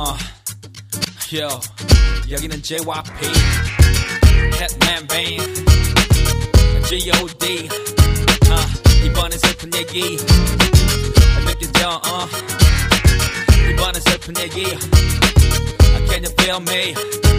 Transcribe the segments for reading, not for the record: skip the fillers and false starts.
Yo, 여기는 JYP Hitman Band G.O.D 이번엔 슬픈 얘기 느껴져 이번엔 슬픈 얘기 Can you feel me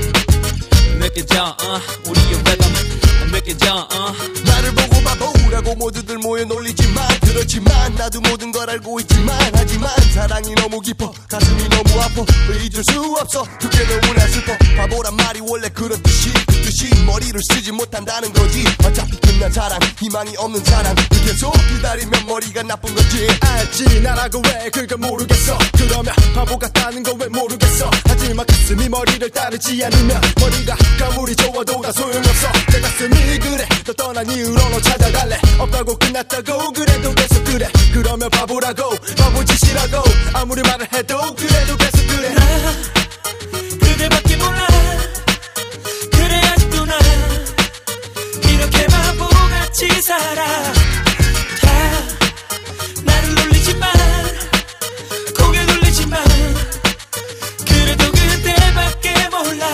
느껴져 우리의 rhythm 느껴져 나를 보고 바보라고 모두들 모여 놀리지만 그렇지만 나도 모든 걸 알고 있지만 하지만 사랑이 너무 깊어 가슴이 너무 아파 왜 잊을 수 없어 그게 너무나 슬퍼 바보란 말이 원래 그렇듯이 그 뜻이 머리를 쓰지 못한다는 거지 어차피 끝난 사랑 희망이 없는 사랑 계속 기다리면 머리가 나쁜 거지 알지 나라고 왜 그걸 모르겠어 그러면 바보 같다는 거 왜 모르겠어 하지만 가슴이 머리를 따르지 않으면 머리가 아무리 좋아도 다 소용없어 내 가슴이 그래 너 떠난 이유로 너 찾아갈래 없다고 끝났다고 그래도 계속 그래 그러면 바보라고 바보짓이라고 아무리 말을 해도 그래도 계속 그래 나 그대밖에 몰라 그래 아직도 나 이렇게 바보같이 살아 다 나를 놀리지만 고개 돌리지만 그래도 그대밖에 몰라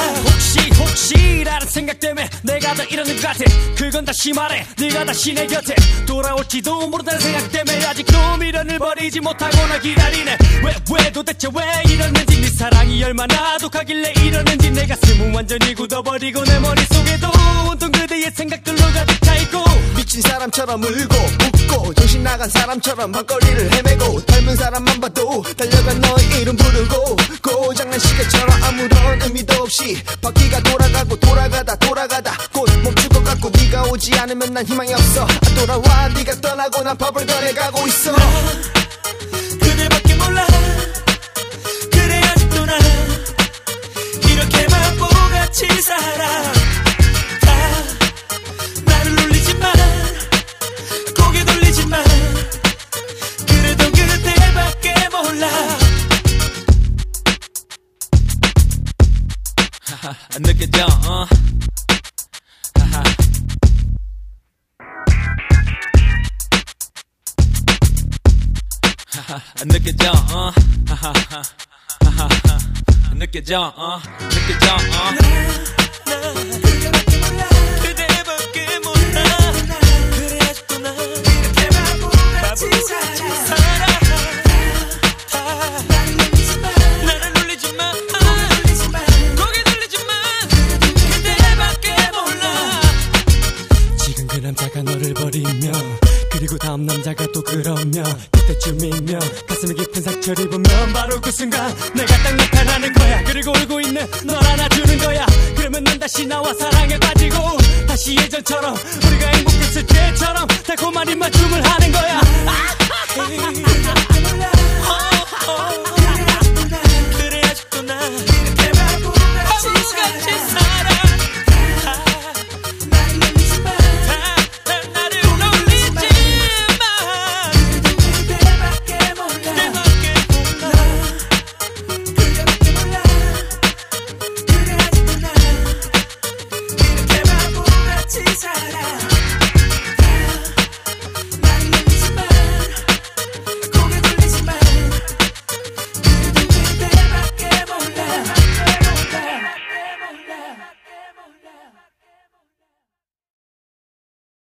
혹시라는 생각 때문에 내가 더 이러는 것 같아 그건 다시 말해 네가 다시 내 곁에 돌아올지도 모른다는 생각 때문에 아직도 미련을 버리지 못하고나 기다리네 왜 도대체 왜 이러는지 네 사랑이 얼마나 독하길래 이러는지 내 가슴은 완전히 굳어버리고 내 머릿속에도 온통 그대의 생각들로 가득 차있고 미친 사람처럼 울고 웃고 정신 나간 사람처럼 밤거리를 헤매고 닮은 사람만 봐도 달려간 너의 이름 부르고 고장난 시계처럼 아무런 의미도 없이 바퀴가 돌아가고 돌아가다 곧 멈출 것 같고 네가 오지 않으면 난 희망이 없어 안 돌아와 네가 떠나고 난 버블거려가고 있어 그대밖에 몰라 그래 아직도 나 이렇게 바보같이 살아 다 나를 놀리지만 고개 돌리지만 그래도 그대밖에 몰라 느껴져 느껴져 느껴져 그대밖에 몰라 그대밖에 몰라 그래 아직도 나 이렇게 바보같이 살아 다 나를 놀리지만 고개 돌리지만 그대밖에 몰라 지금 그 남자가 너를 버리면 그리고 다음 남자가 또 그러면 그때쯤이면 가슴에 깊은 상처를 입으면 바로 그 순간 내가 딱 나타나는 거야 그리고 울고 있는 널 안아주는 거야 그러면 넌 다시 나와 사랑에 빠지고 다시 예전처럼 우리가 행복했을 때처럼 달콤한